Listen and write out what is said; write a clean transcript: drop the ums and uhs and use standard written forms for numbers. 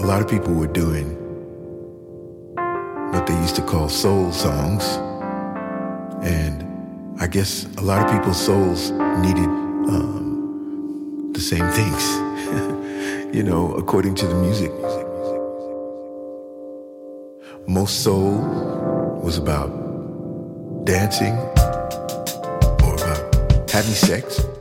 a lot of people were doing what they used to call soul songs. And I guess a lot of people's souls needed the same things, according to the music. Most soul was about dancing or about having sex.